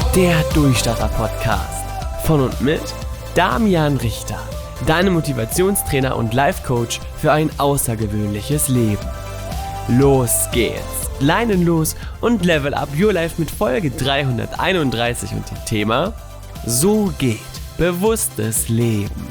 Der Durchstarter-Podcast von und mit Damian Richter, deinem Motivationstrainer und Life-Coach für ein außergewöhnliches Leben. Los geht's, Leinen los und Level Up Your Life mit Folge 331 und dem Thema So geht bewusstes Leben.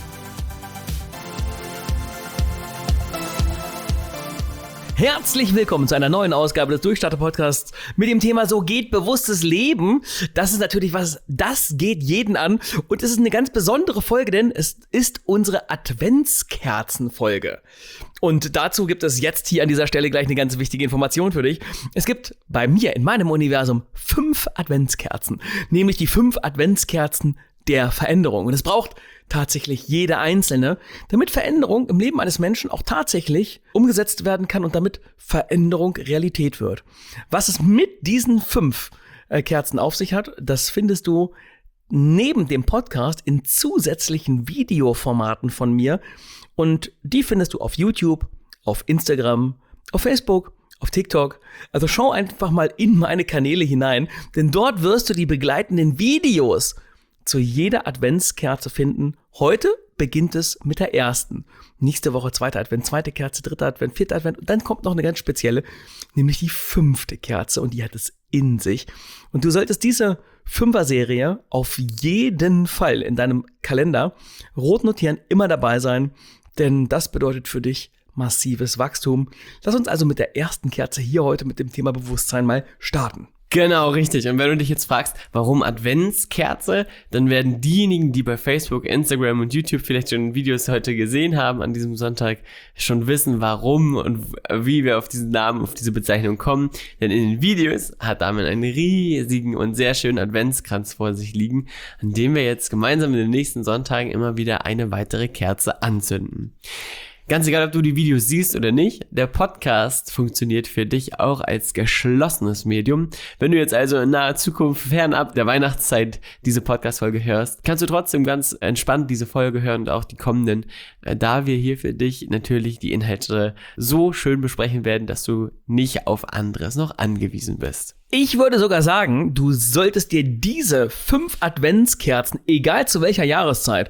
Herzlich willkommen zu einer neuen Ausgabe des Durchstarter-Podcasts mit dem Thema So geht bewusstes Leben. Das ist natürlich was, das geht jeden an und es ist eine ganz besondere Folge, denn es ist unsere Adventskerzenfolge. Und dazu gibt es jetzt hier an dieser Stelle gleich eine ganz wichtige Information für dich. Es gibt bei mir in meinem Universum 5 Adventskerzen, nämlich die 5 Adventskerzen der Veränderung. Und es braucht tatsächlich jede einzelne, damit Veränderung im Leben eines Menschen auch tatsächlich umgesetzt werden kann und damit Veränderung Realität wird. Was es mit diesen 5 Kerzen auf sich hat, das findest du neben dem Podcast in zusätzlichen Videoformaten von mir. Und die findest du auf YouTube, auf Instagram, auf Facebook, auf TikTok. Also schau einfach mal in meine Kanäle hinein, denn dort wirst du die begleitenden Videos zu jeder Adventskerze finden. Heute beginnt es mit der ersten. Nächste Woche 2. Advent, 2. Kerze, 3. Advent, 4. Advent und dann kommt noch eine ganz spezielle, nämlich die 5. Kerze und die hat es in sich. Und du solltest diese 5er-Serie auf jeden Fall in deinem Kalender rot notieren, immer dabei sein, denn das bedeutet für dich massives Wachstum. Lass uns also mit der ersten Kerze hier heute mit dem Thema Bewusstsein mal starten. Genau, richtig. Und wenn du dich jetzt fragst, warum Adventskerze, dann werden diejenigen, die bei Facebook, Instagram und YouTube vielleicht schon Videos heute gesehen haben an diesem Sonntag, schon wissen, warum und wie wir auf diesen Namen, auf diese Bezeichnung kommen. Denn in den Videos hat Damian einen riesigen und sehr schönen Adventskranz vor sich liegen, an dem wir jetzt gemeinsam in den nächsten Sonntagen immer wieder eine weitere Kerze anzünden. Ganz egal, ob du die Videos siehst oder nicht, der Podcast funktioniert für dich auch als geschlossenes Medium. Wenn du jetzt also in naher Zukunft fernab der Weihnachtszeit diese Podcast-Folge hörst, kannst du trotzdem ganz entspannt diese Folge hören und auch die kommenden, da wir hier für dich natürlich die Inhalte so schön besprechen werden, dass du nicht auf anderes noch angewiesen bist. Ich würde sogar sagen, du solltest dir diese 5 Adventskerzen, egal zu welcher Jahreszeit,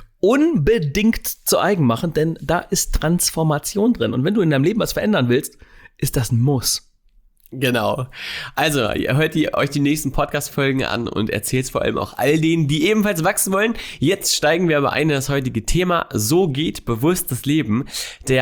unbedingt zu eigen machen, denn da ist Transformation drin. Und wenn du in deinem Leben was verändern willst, ist das ein Muss. Genau. Also, hört ihr euch die nächsten Podcast-Folgen an und erzählt es vor allem auch all denen, die ebenfalls wachsen wollen. Jetzt steigen wir aber ein in das heutige Thema. So geht bewusstes Leben. Die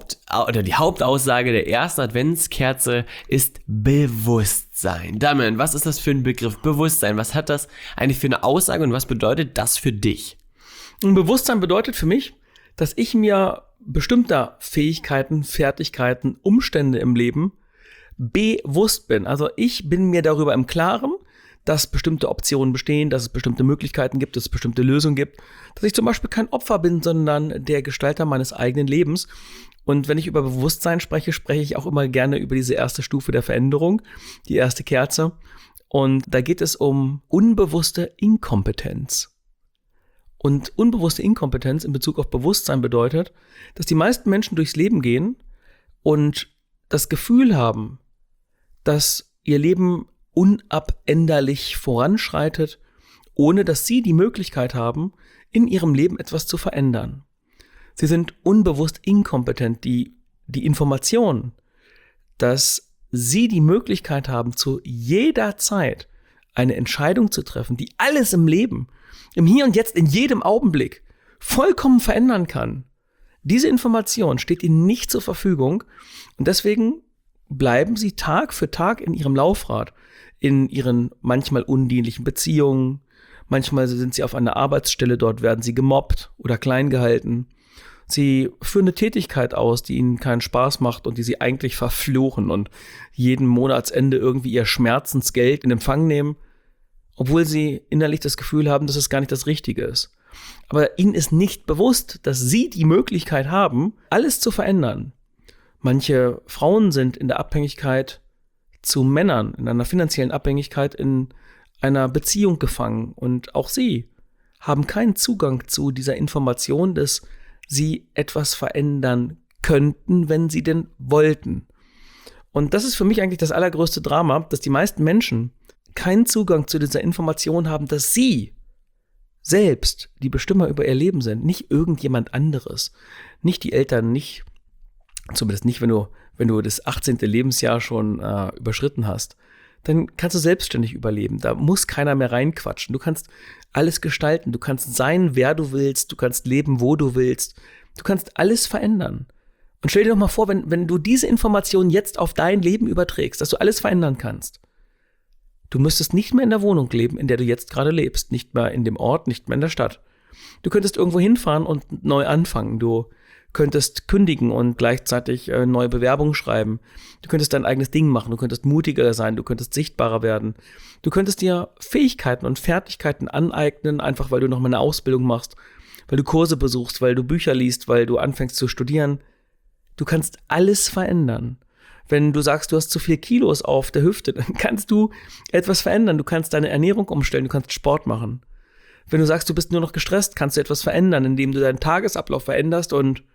Hauptaussage der ersten Adventskerze ist Bewusstsein. Damian, was ist das für ein Begriff? Bewusstsein. Was hat das eigentlich für eine Aussage und was bedeutet das für dich? Ein Bewusstsein bedeutet für mich, dass ich mir bestimmter Fähigkeiten, Fertigkeiten, Umstände im Leben bewusst bin. Also ich bin mir darüber im Klaren, dass bestimmte Optionen bestehen, dass es bestimmte Möglichkeiten gibt, dass es bestimmte Lösungen gibt, dass ich zum Beispiel kein Opfer bin, sondern der Gestalter meines eigenen Lebens. Und wenn ich über Bewusstsein spreche, spreche ich auch immer gerne über diese erste Stufe der Veränderung, die erste Kerze. Und da geht es um unbewusste Inkompetenz. Und unbewusste Inkompetenz in Bezug auf Bewusstsein bedeutet, dass die meisten Menschen durchs Leben gehen und das Gefühl haben, dass ihr Leben unabänderlich voranschreitet, ohne dass sie die Möglichkeit haben, in ihrem Leben etwas zu verändern. Sie sind unbewusst inkompetent. Die Information, dass sie die Möglichkeit haben, zu jeder Zeit eine Entscheidung zu treffen, die alles im Leben, im Hier und Jetzt, in jedem Augenblick vollkommen verändern kann. Diese Information steht ihnen nicht zur Verfügung und deswegen bleiben sie Tag für Tag in ihrem Laufrad, in ihren manchmal undienlichen Beziehungen, manchmal sind sie auf einer Arbeitsstelle, dort werden sie gemobbt oder klein gehalten. Sie führen eine Tätigkeit aus, die ihnen keinen Spaß macht und die sie eigentlich verfluchen und jeden Monatsende irgendwie ihr Schmerzensgeld in Empfang nehmen, obwohl sie innerlich das Gefühl haben, dass es gar nicht das Richtige ist. Aber ihnen ist nicht bewusst, dass sie die Möglichkeit haben, alles zu verändern. Manche Frauen sind in der Abhängigkeit zu Männern, in einer finanziellen Abhängigkeit in einer Beziehung gefangen. Und auch sie haben keinen Zugang zu dieser Information, dass sie etwas verändern könnten, wenn sie denn wollten. Und das ist für mich eigentlich das allergrößte Drama, dass die meisten Menschen keinen Zugang zu dieser Information haben, dass sie selbst die Bestimmer über ihr Leben sind, nicht irgendjemand anderes, nicht die Eltern, nicht, zumindest nicht, wenn du das 18. Lebensjahr schon überschritten hast, dann kannst du selbstständig überleben. Da muss keiner mehr reinquatschen. Du kannst alles gestalten. Du kannst sein, wer du willst. Du kannst leben, wo du willst. Du kannst alles verändern. Und stell dir doch mal vor, wenn du diese Information jetzt auf dein Leben überträgst, dass du alles verändern kannst. Du müsstest nicht mehr in der Wohnung leben, in der du jetzt gerade lebst. Nicht mehr in dem Ort, nicht mehr in der Stadt. Du könntest irgendwo hinfahren und neu anfangen. Du könntest kündigen und gleichzeitig neue Bewerbungen schreiben. Du könntest dein eigenes Ding machen. Du könntest mutiger sein. Du könntest sichtbarer werden. Du könntest dir Fähigkeiten und Fertigkeiten aneignen, einfach weil du noch mal eine Ausbildung machst, weil du Kurse besuchst, weil du Bücher liest, weil du anfängst zu studieren. Du kannst alles verändern. Wenn du sagst, du hast zu viel Kilos auf der Hüfte, dann kannst du etwas verändern. Du kannst deine Ernährung umstellen, du kannst Sport machen. Wenn du sagst, du bist nur noch gestresst, kannst du etwas verändern, indem du deinen Tagesablauf veränderst und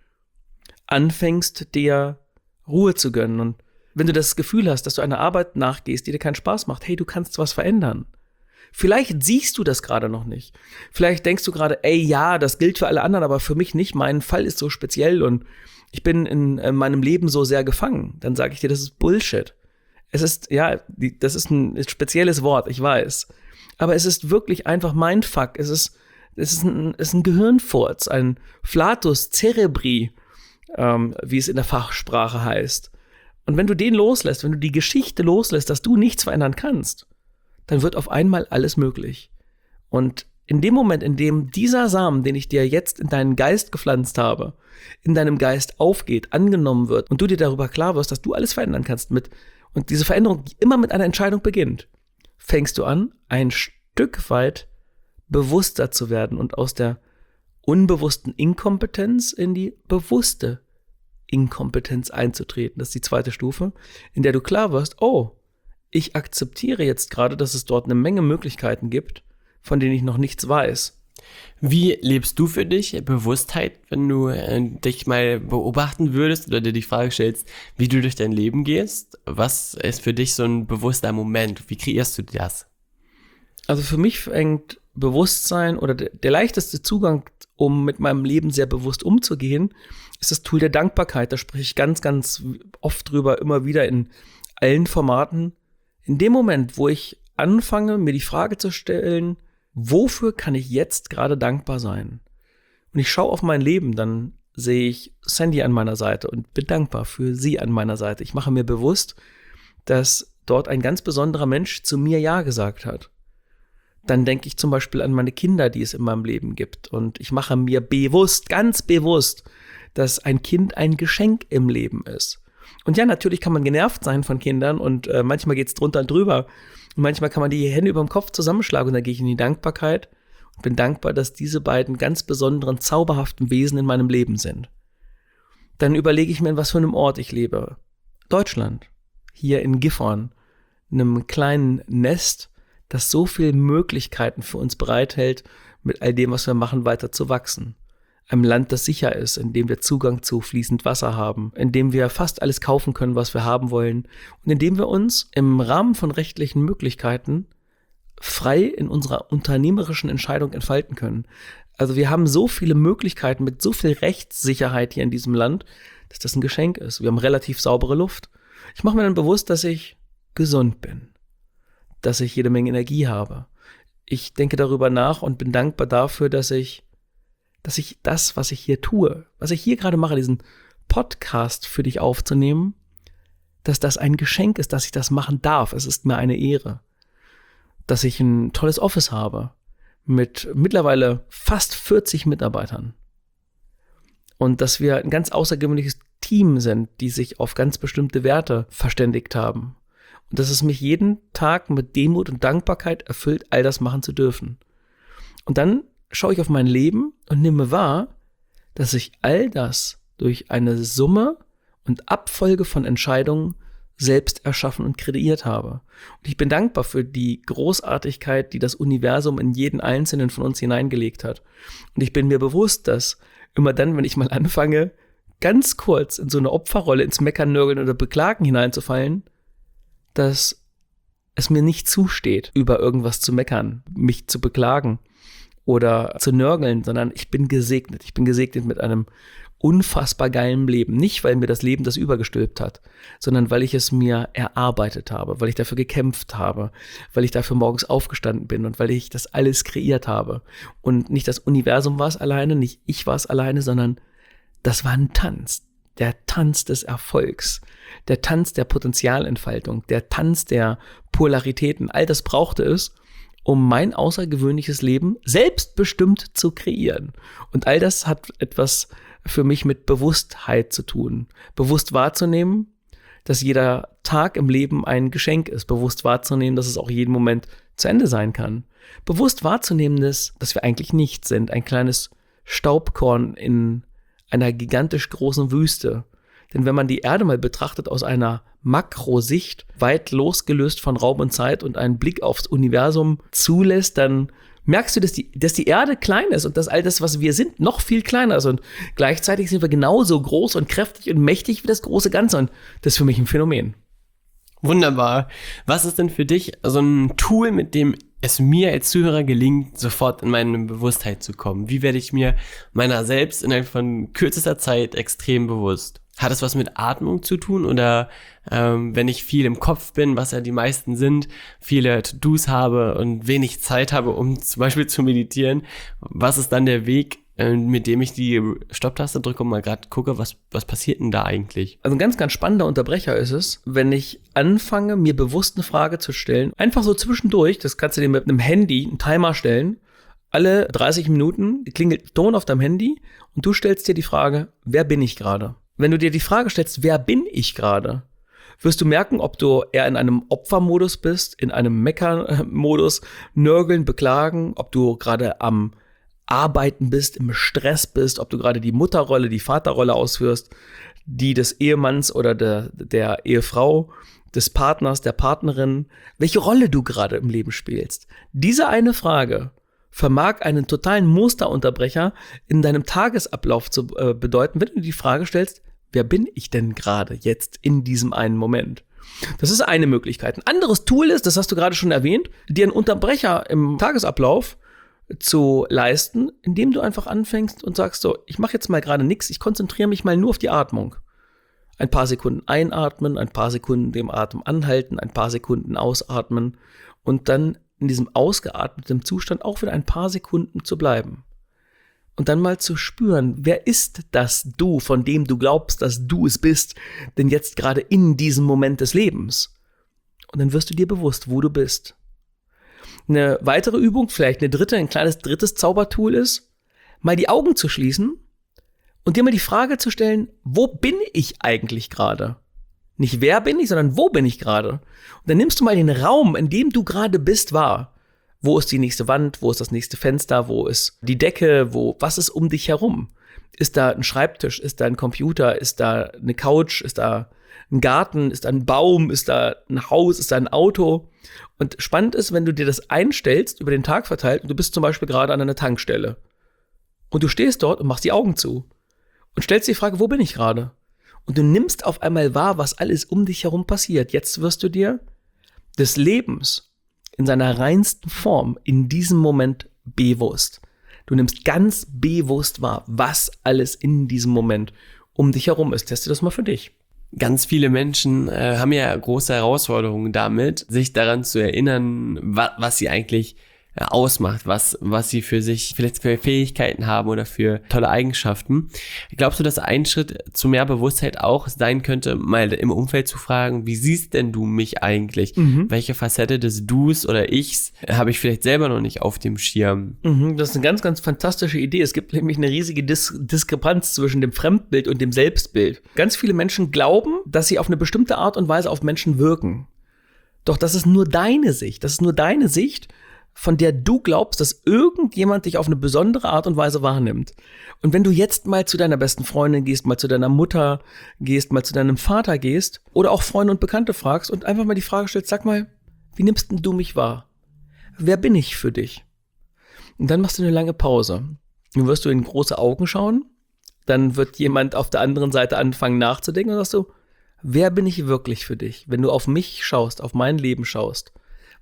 anfängst, dir Ruhe zu gönnen. Und wenn du das Gefühl hast, dass du einer Arbeit nachgehst, die dir keinen Spaß macht, hey, du kannst was verändern. Vielleicht siehst du das gerade noch nicht. Vielleicht denkst du gerade, ey, ja, das gilt für alle anderen, aber für mich nicht. Mein Fall ist so speziell und ich bin in meinem Leben so sehr gefangen. Dann sage ich dir, das ist Bullshit. Es ist, ja, das ist ein spezielles Wort, ich weiß. Aber es ist wirklich einfach Mindfuck. Es ist ein Gehirnfurz, ein Flatus cerebri, wie es in der Fachsprache heißt. Und wenn du den loslässt, wenn du die Geschichte loslässt, dass du nichts verändern kannst, dann wird auf einmal alles möglich. Und in dem Moment, in dem dieser Samen, den ich dir jetzt in deinen Geist gepflanzt habe, in deinem Geist aufgeht, angenommen wird und du dir darüber klar wirst, dass du alles verändern kannst und diese Veränderung immer mit einer Entscheidung beginnt, fängst du an, ein Stück weit bewusster zu werden und aus der unbewussten Inkompetenz in die bewusste Inkompetenz einzutreten. Das ist die zweite Stufe, in der du klar wirst, oh, ich akzeptiere jetzt gerade, dass es dort eine Menge Möglichkeiten gibt, von denen ich noch nichts weiß. Wie lebst du für dich Bewusstheit, wenn du dich mal beobachten würdest oder dir die Frage stellst, wie du durch dein Leben gehst? Was ist für dich so ein bewusster Moment? Wie kreierst du das? Also für mich fängt Bewusstsein oder der leichteste Zugang, um mit meinem Leben sehr bewusst umzugehen, ist das Tool der Dankbarkeit. Da spreche ich ganz, ganz oft drüber, immer wieder in allen Formaten. In dem Moment, wo ich anfange, mir die Frage zu stellen, wofür kann ich jetzt gerade dankbar sein? Und ich schaue auf mein Leben, dann sehe ich Sandy an meiner Seite und bin dankbar für sie an meiner Seite. Ich mache mir bewusst, dass dort ein ganz besonderer Mensch zu mir Ja gesagt hat. Dann denke ich zum Beispiel an meine Kinder, die es in meinem Leben gibt. Und ich mache mir bewusst, ganz bewusst, dass ein Kind ein Geschenk im Leben ist. Und ja, natürlich kann man genervt sein von Kindern und manchmal geht es drunter und drüber. Und manchmal kann man die Hände über dem Kopf zusammenschlagen und dann gehe ich in die Dankbarkeit und bin dankbar, dass diese beiden ganz besonderen, zauberhaften Wesen in meinem Leben sind. Dann überlege ich mir, in was für einem Ort ich lebe. Deutschland, hier in Gifhorn, einem kleinen Nest, das so viele Möglichkeiten für uns bereithält, mit all dem, was wir machen, weiter zu wachsen. Einem Land, das sicher ist, in dem wir Zugang zu fließend Wasser haben, in dem wir fast alles kaufen können, was wir haben wollen und in dem wir uns im Rahmen von rechtlichen Möglichkeiten frei in unserer unternehmerischen Entscheidung entfalten können. Also wir haben so viele Möglichkeiten mit so viel Rechtssicherheit hier in diesem Land, dass das ein Geschenk ist. Wir haben relativ saubere Luft. Ich mache mir dann bewusst, dass ich gesund bin, dass ich jede Menge Energie habe. Ich denke darüber nach und bin dankbar dafür, dass ich das, was ich hier tue, was ich hier gerade mache, diesen Podcast für dich aufzunehmen, dass das ein Geschenk ist, dass ich das machen darf. Es ist mir eine Ehre, dass ich ein tolles Office habe mit mittlerweile fast 40 Mitarbeitern und dass wir ein ganz außergewöhnliches Team sind, die sich auf ganz bestimmte Werte verständigt haben und dass es mich jeden Tag mit Demut und Dankbarkeit erfüllt, all das machen zu dürfen. Und dann schaue ich auf mein Leben und nehme wahr, dass ich all das durch eine Summe und Abfolge von Entscheidungen selbst erschaffen und kreiert habe. Und ich bin dankbar für die Großartigkeit, die das Universum in jeden Einzelnen von uns hineingelegt hat. Und ich bin mir bewusst, dass immer dann, wenn ich mal anfange, ganz kurz in so eine Opferrolle, ins Meckern, Nörgeln oder Beklagen hineinzufallen, dass es mir nicht zusteht, über irgendwas zu meckern, mich zu beklagen oder zu nörgeln, sondern ich bin gesegnet. Ich bin gesegnet mit einem unfassbar geilen Leben. Nicht, weil mir das Leben das übergestülpt hat, sondern weil ich es mir erarbeitet habe, weil ich dafür gekämpft habe, weil ich dafür morgens aufgestanden bin und weil ich das alles kreiert habe. Und nicht das Universum war es alleine, nicht ich war es alleine, sondern das war ein Tanz. Der Tanz des Erfolgs, der Tanz der Potenzialentfaltung, der Tanz der Polaritäten. All das brauchte es, um mein außergewöhnliches Leben selbstbestimmt zu kreieren. Und all das hat etwas für mich mit Bewusstheit zu tun. Bewusst wahrzunehmen, dass jeder Tag im Leben ein Geschenk ist. Bewusst wahrzunehmen, dass es auch jeden Moment zu Ende sein kann. Bewusst wahrzunehmen, dass wir eigentlich nichts sind. Ein kleines Staubkorn in einer gigantisch großen Wüste. Denn wenn man die Erde mal betrachtet aus einer Makrosicht, weit losgelöst von Raum und Zeit und einen Blick aufs Universum zulässt, dann merkst du, dass die Erde klein ist und dass all das, was wir sind, noch viel kleiner ist. Und gleichzeitig sind wir genauso groß und kräftig und mächtig wie das große Ganze. Und das ist für mich ein Phänomen. Wunderbar. Was ist denn für dich so ein Tool, mit dem es mir als Zuhörer gelingt, sofort in meine Bewusstheit zu kommen? Wie werde ich mir meiner selbst innerhalb von kürzester Zeit extrem bewusst? Hat es was mit Atmung zu tun oder wenn ich viel im Kopf bin, was ja die meisten sind, viele To-Dos habe und wenig Zeit habe, um zum Beispiel zu meditieren, was ist dann der Weg, mit dem ich die Stopptaste drücke und mal gerade gucke, was passiert denn da eigentlich? Also ein ganz, ganz spannender Unterbrecher ist es, wenn ich anfange, mir bewusst eine Frage zu stellen, einfach so zwischendurch, das kannst du dir mit einem Handy einen Timer stellen, alle 30 Minuten klingelt Ton auf deinem Handy und du stellst dir die Frage, wer bin ich gerade? Wenn du dir die Frage stellst, wer bin ich gerade, wirst du merken, ob du eher in einem Opfermodus bist, in einem Meckermodus, nörgeln, beklagen, ob du gerade am Arbeiten bist, im Stress bist, ob du gerade die Mutterrolle, die Vaterrolle ausführst, die des Ehemanns oder der Ehefrau, des Partners, der Partnerin, welche Rolle du gerade im Leben spielst. Diese eine Frage vermag einen totalen Musterunterbrecher in deinem Tagesablauf zu bedeuten, wenn du die Frage stellst, wer bin ich denn gerade jetzt in diesem einen Moment? Das ist eine Möglichkeit. Ein anderes Tool ist, das hast du gerade schon erwähnt, dir einen Unterbrecher im Tagesablauf zu leisten, indem du einfach anfängst und sagst so, ich mache jetzt mal gerade nichts, ich konzentriere mich mal nur auf die Atmung. Ein paar Sekunden einatmen, ein paar Sekunden dem Atem anhalten, ein paar Sekunden ausatmen und dann in diesem ausgeatmeten Zustand auch wieder ein paar Sekunden zu bleiben. Und dann mal zu spüren, wer ist das Du, von dem du glaubst, dass du es bist, denn jetzt gerade in diesem Moment des Lebens. Und dann wirst du dir bewusst, wo du bist. Eine weitere Übung, vielleicht ein kleines drittes Zaubertool ist, mal die Augen zu schließen und dir mal die Frage zu stellen, wo bin ich eigentlich gerade? Nicht wer bin ich, sondern wo bin ich gerade? Und dann nimmst du mal den Raum, in dem du gerade bist, wahr. Wo ist die nächste Wand? Wo ist das nächste Fenster? Wo ist die Decke? Was ist um dich herum? Ist da ein Schreibtisch? Ist da ein Computer? Ist da eine Couch? Ist da ein Garten? Ist da ein Baum? Ist da ein Haus? Ist da ein Auto? Und spannend ist, wenn du dir das einstellst, über den Tag verteilt, und du bist zum Beispiel gerade an einer Tankstelle. Und du stehst dort und machst die Augen zu. Und stellst dir die Frage, wo bin ich gerade? Und du nimmst auf einmal wahr, was alles um dich herum passiert. Jetzt wirst du dir des Lebens in seiner reinsten Form in diesem Moment bewusst. Du nimmst ganz bewusst wahr, was alles in diesem Moment um dich herum ist. Teste das mal für dich. Ganz viele Menschen haben ja große Herausforderungen damit, sich daran zu erinnern, was sie eigentlich ausmacht, was sie für sich vielleicht für Fähigkeiten haben oder für tolle Eigenschaften. Glaubst du, dass ein Schritt zu mehr Bewusstheit auch sein könnte, mal im Umfeld zu fragen, wie siehst denn du mich eigentlich? Welche Facette des Du's oder Ichs habe ich vielleicht selber noch nicht auf dem Schirm? Das ist eine ganz, ganz fantastische Idee. Es gibt nämlich eine riesige Diskrepanz zwischen dem Fremdbild und dem Selbstbild. Ganz viele Menschen glauben, dass sie auf eine bestimmte Art und Weise auf Menschen wirken. Doch das ist nur deine Sicht. Das ist nur deine Sicht, von der du glaubst, dass irgendjemand dich auf eine besondere Art und Weise wahrnimmt. Und wenn du jetzt mal zu deiner besten Freundin gehst, mal zu deiner Mutter gehst, mal zu deinem Vater gehst oder auch Freunde und Bekannte fragst und einfach mal die Frage stellst, sag mal, wie nimmst denn du mich wahr? Wer bin ich für dich? Und dann machst du eine lange Pause. Dann wirst du in große Augen schauen, dann wird jemand auf der anderen Seite anfangen nachzudenken und sagst du, wer bin ich wirklich für dich? Wenn du auf mich schaust, auf mein Leben schaust,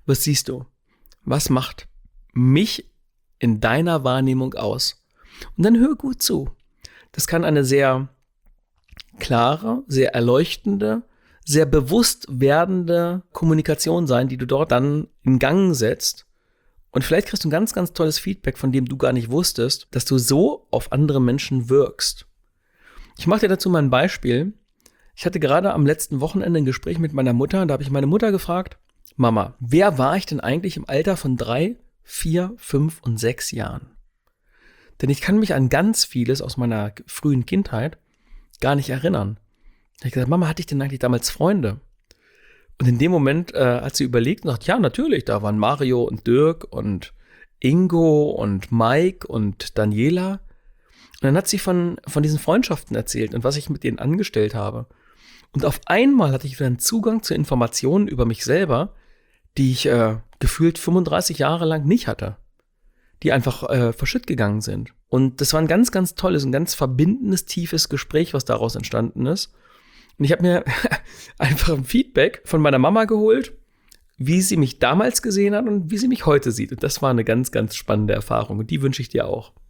Was siehst du? Was macht mich in deiner Wahrnehmung aus? Und dann hör gut zu. Das kann eine sehr klare, sehr erleuchtende, sehr bewusst werdende Kommunikation sein, die du dort dann in Gang setzt. Und vielleicht kriegst du ein ganz, ganz tolles Feedback, von dem du gar nicht wusstest, dass du so auf andere Menschen wirkst. Ich mache dir dazu mal ein Beispiel. Ich hatte gerade am letzten Wochenende ein Gespräch mit meiner Mutter. Da habe ich meine Mutter gefragt: Mama, wer war ich denn eigentlich im Alter von 3, 4, 5 und 6 Jahren? Denn ich kann mich an ganz vieles aus meiner frühen Kindheit gar nicht erinnern. Da habe ich gesagt: Mama, hatte ich denn eigentlich damals Freunde? Und in dem Moment hat sie überlegt und gesagt: Ja, natürlich, da waren Mario und Dirk und Ingo und Mike und Daniela. Und dann hat sie von diesen Freundschaften erzählt und was ich mit denen angestellt habe. Und auf einmal hatte ich wieder einen Zugang zu Informationen über mich selber, die ich gefühlt 35 Jahre lang nicht hatte. Die einfach verschütt gegangen sind. Und das war ein ganz, ganz tolles, ein ganz verbindendes, tiefes Gespräch, was daraus entstanden ist. Und ich habe mir einfach ein Feedback von meiner Mama geholt, wie sie mich damals gesehen hat und wie sie mich heute sieht. Und das war eine ganz, ganz spannende Erfahrung. Und die wünsche ich dir auch.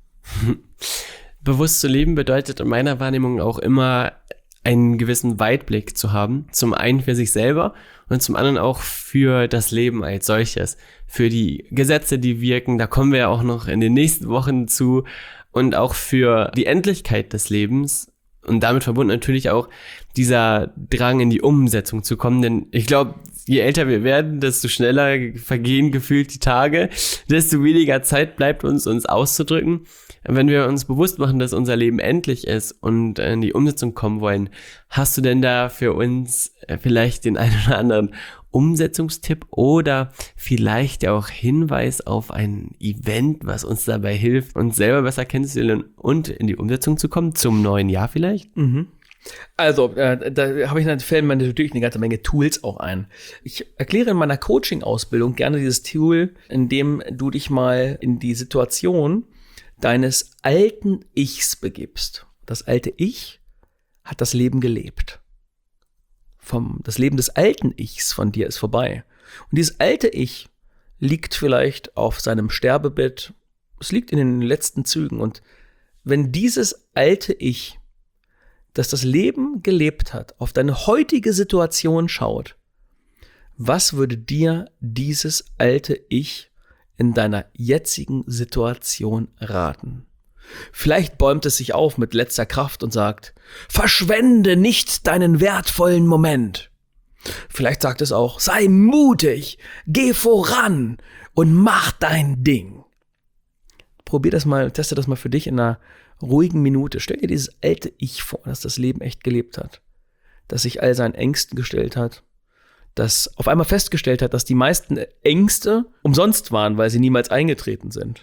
Bewusst zu leben bedeutet in meiner Wahrnehmung auch immer, einen gewissen Weitblick zu haben. Zum einen für sich selber und zum anderen auch für das Leben als solches. Für die Gesetze, die wirken, da kommen wir ja auch noch in den nächsten Wochen zu. Und auch für die Endlichkeit des Lebens. Und damit verbunden natürlich auch dieser Drang in die Umsetzung zu kommen. Denn ich glaube, je älter wir werden, desto schneller vergehen gefühlt die Tage, desto weniger Zeit bleibt uns auszudrücken. Wenn wir uns bewusst machen, dass unser Leben endlich ist und in die Umsetzung kommen wollen, hast du denn da für uns vielleicht den einen oder anderen Umsetzungstipp oder vielleicht auch Hinweis auf ein Event, was uns dabei hilft, uns selber besser kennenzulernen und in die Umsetzung zu kommen, zum neuen Jahr vielleicht? Also, da fällen mir natürlich eine ganze Menge Tools auch ein. Ich erkläre in meiner Coaching-Ausbildung gerne dieses Tool, in dem du dich mal in die Situation deines alten Ichs begibst. Das alte Ich hat das Leben gelebt. Das Leben des alten Ichs von dir ist vorbei. Und dieses alte Ich liegt vielleicht auf seinem Sterbebett. Es liegt in den letzten Zügen. Und wenn dieses alte Ich, das das Leben gelebt hat, auf deine heutige Situation schaut, was würde dir dieses alte Ich in deiner jetzigen Situation raten? Vielleicht bäumt es sich auf mit letzter Kraft und sagt: Verschwende nicht deinen wertvollen Moment. Vielleicht sagt es auch: Sei mutig, geh voran und mach dein Ding. Probier das mal, teste das mal für dich in einer ruhigen Minute. Stell dir dieses alte Ich vor, das das Leben echt gelebt hat, das sich all seinen Ängsten gestellt hat, das auf einmal festgestellt hat, dass die meisten Ängste umsonst waren, weil sie niemals eingetreten sind.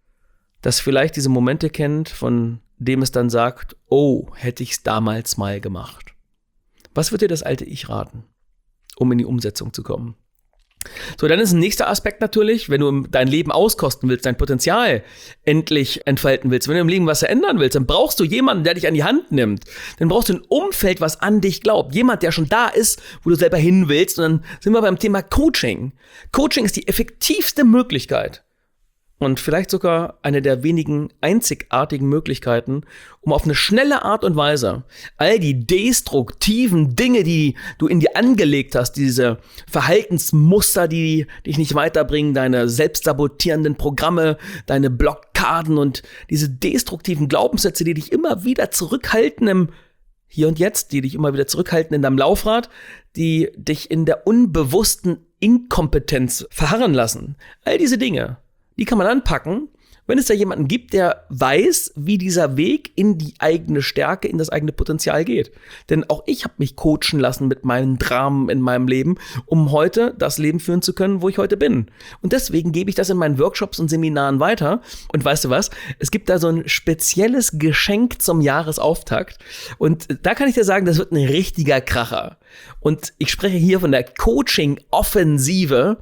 Das vielleicht diese Momente kennt, von dem es dann sagt: Oh, hätte ich's damals mal gemacht. Was wird dir das alte Ich raten, um in die Umsetzung zu kommen? So, dann ist ein nächster Aspekt natürlich, wenn du dein Leben auskosten willst, dein Potenzial endlich entfalten willst, wenn du im Leben was verändern willst, dann brauchst du jemanden, der dich an die Hand nimmt. Dann brauchst du ein Umfeld, was an dich glaubt. Jemand, der schon da ist, wo du selber hin willst. Und dann sind wir beim Thema Coaching. Coaching ist die effektivste Möglichkeit und vielleicht sogar eine der wenigen einzigartigen Möglichkeiten, um auf eine schnelle Art und Weise all die destruktiven Dinge, die du in dir angelegt hast, diese Verhaltensmuster, die dich nicht weiterbringen, deine selbstsabotierenden Programme, deine Blockaden und diese destruktiven Glaubenssätze, die dich immer wieder zurückhalten im Hier und Jetzt, die dich immer wieder zurückhalten in deinem Laufrad, die dich in der unbewussten Inkompetenz verharren lassen. All diese Dinge, die kann man anpacken, wenn es da jemanden gibt, der weiß, wie dieser Weg in die eigene Stärke, in das eigene Potenzial geht. Denn auch ich habe mich coachen lassen mit meinen Dramen in meinem Leben, um heute das Leben führen zu können, wo ich heute bin. Und deswegen gebe ich das in meinen Workshops und Seminaren weiter. Und weißt du was? Es gibt da so ein spezielles Geschenk zum Jahresauftakt. Und da kann ich dir sagen, das wird ein richtiger Kracher. Und ich spreche hier von der Coaching-Offensive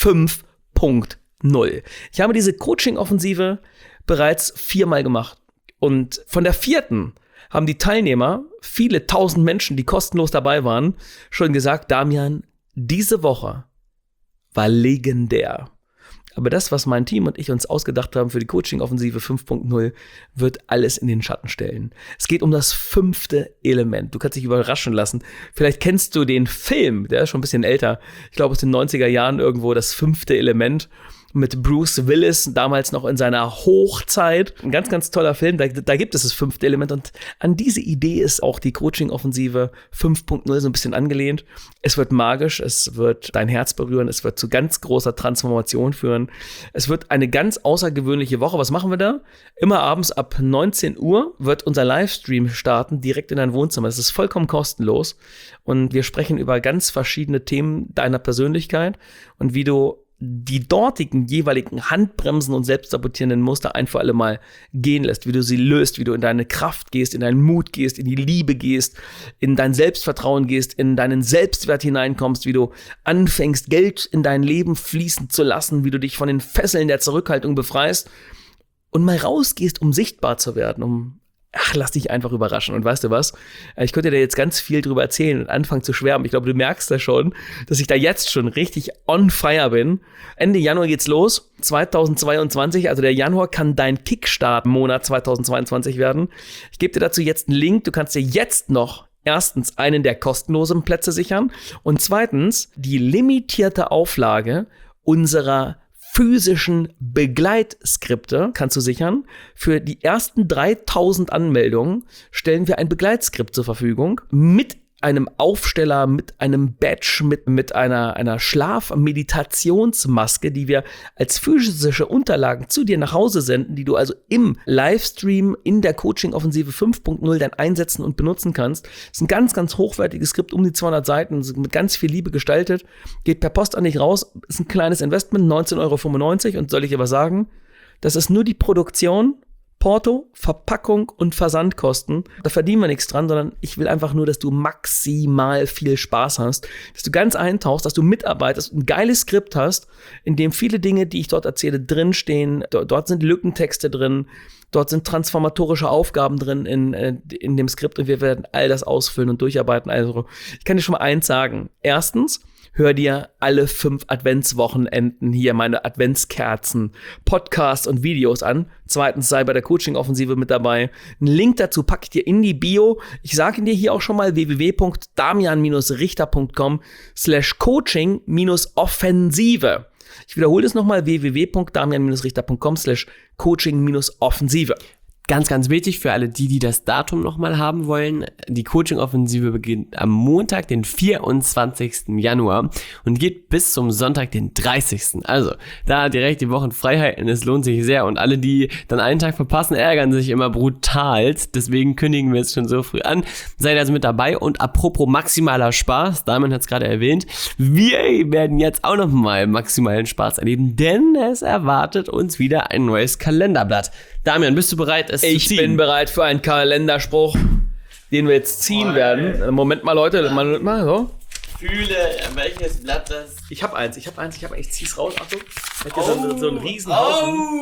5.0. Ich habe diese Coaching-Offensive bereits 4-mal gemacht. Und von der 4. haben die Teilnehmer, viele 1000 Menschen, die kostenlos dabei waren, schon gesagt: Damian, diese Woche war legendär. Aber das, was mein Team und ich uns ausgedacht haben für die Coaching-Offensive 5.0, wird alles in den Schatten stellen. Es geht um das 5. Element. Du kannst dich überraschen lassen. Vielleicht kennst du den Film, der ist schon ein bisschen älter. Ich glaube aus den 90er Jahren irgendwo, das 5. Element. Mit Bruce Willis, damals noch in seiner Hochzeit. Ein ganz, ganz toller Film, da gibt es das 5. Element und an diese Idee ist auch die Coaching-Offensive 5.0 so ein bisschen angelehnt. Es wird magisch, es wird dein Herz berühren, es wird zu ganz großer Transformation führen. Es wird eine ganz außergewöhnliche Woche. Was machen wir da? Immer abends ab 19 Uhr wird unser Livestream starten, direkt in dein Wohnzimmer. Das ist vollkommen kostenlos und wir sprechen über ganz verschiedene Themen deiner Persönlichkeit und wie du die dortigen jeweiligen Handbremsen und selbstsabotierenden Muster ein für alle Mal gehen lässt, wie du sie löst, wie du in deine Kraft gehst, in deinen Mut gehst, in die Liebe gehst, in dein Selbstvertrauen gehst, in deinen Selbstwert hineinkommst, wie du anfängst, Geld in dein Leben fließen zu lassen, wie du dich von den Fesseln der Zurückhaltung befreist und mal rausgehst, um sichtbar zu werden, lass dich einfach überraschen. Und weißt du was? Ich könnte dir jetzt ganz viel drüber erzählen und anfangen zu schwärmen. Ich glaube, du merkst das schon, dass ich da jetzt schon richtig on fire bin. Ende Januar geht's los, 2022. Also der Januar kann dein Kickstart-Monat 2022 werden. Ich gebe dir dazu jetzt einen Link. Du kannst dir jetzt noch erstens einen der kostenlosen Plätze sichern und zweitens die limitierte Auflage unserer physischen Begleitskripte kannst du sichern. Für die ersten 3000 Anmeldungen stellen wir ein Begleitskript zur Verfügung mit einem Aufsteller, mit einem Badge, mit einer Schlafmeditationsmaske, die wir als physische Unterlagen zu dir nach Hause senden, die du also im Livestream in der Coaching-Offensive 5.0 dann einsetzen und benutzen kannst. Das ist ein ganz, ganz hochwertiges Skript, um die 200 Seiten, mit ganz viel Liebe gestaltet, geht per Post an dich raus, ist ein kleines Investment, 19,95 € und soll ich dir was sagen? Das ist nur die Produktion, Porto, Verpackung und Versandkosten. Da verdienen wir nichts dran, sondern ich will einfach nur, dass du maximal viel Spaß hast, dass du ganz eintauchst, dass du mitarbeitest, ein geiles Skript hast, in dem viele Dinge, die ich dort erzähle, drinstehen. Dort sind Lückentexte drin, dort sind transformatorische Aufgaben drin in dem Skript und wir werden all das ausfüllen und durcharbeiten. Also ich kann dir schon mal eins sagen. Erstens, hör dir alle 5 Adventswochenenden hier meine Adventskerzen, Podcasts und Videos an. Zweitens, sei bei der Coaching-Offensive mit dabei. Einen Link dazu packe ich dir in die Bio. Ich sage dir hier auch schon mal www.damian-richter.com/coaching-offensive. Ich wiederhole es nochmal, www.damian-richter.com/coaching-offensive. Ganz, ganz wichtig für alle die das Datum nochmal haben wollen. Die Coaching-Offensive beginnt am Montag, den 24. Januar und geht bis zum Sonntag, den 30. Also, da direkt die Wochen Freiheiten, es lohnt sich sehr. Und alle, die dann einen Tag verpassen, ärgern sich immer brutal. Deswegen kündigen wir es schon so früh an. Seid also mit dabei. Und apropos maximaler Spaß, Damian hat es gerade erwähnt, wir werden jetzt auch nochmal maximalen Spaß erleben, denn es erwartet uns wieder ein neues Kalenderblatt. Damian, bist du bereit, es zu ziehen? Ich bin bereit für einen Kalenderspruch, den wir jetzt ziehen werden. Moment mal, Leute, mal so. Fühle, welches Blatt das... Ich hab eins. Ich zieh's raus, Achtung. Ich hab hier so ein Riesenhaus.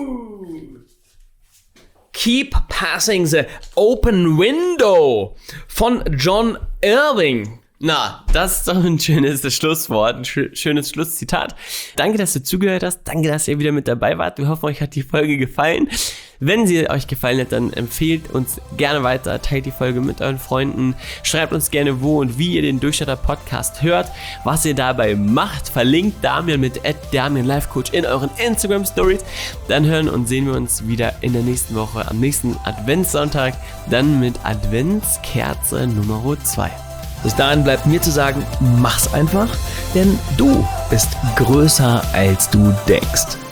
Keep passing the open window von John Irving. Na, das ist doch ein schönes Schlusswort, ein schönes Schlusszitat. Danke, dass du zugehört hast. Danke, dass ihr wieder mit dabei wart. Wir hoffen, euch hat die Folge gefallen. Wenn sie euch gefallen hat, dann empfehlt uns gerne weiter, teilt die Folge mit euren Freunden, schreibt uns gerne, wo und wie ihr den Durchstarter-Podcast hört, was ihr dabei macht, verlinkt Damian mit @DamianLifeCoach in euren Instagram-Stories. Dann hören und sehen wir uns wieder in der nächsten Woche, am nächsten Adventssonntag, dann mit Adventskerze Nummer 2. Bis dahin bleibt mir zu sagen, mach's einfach, denn du bist größer als du denkst.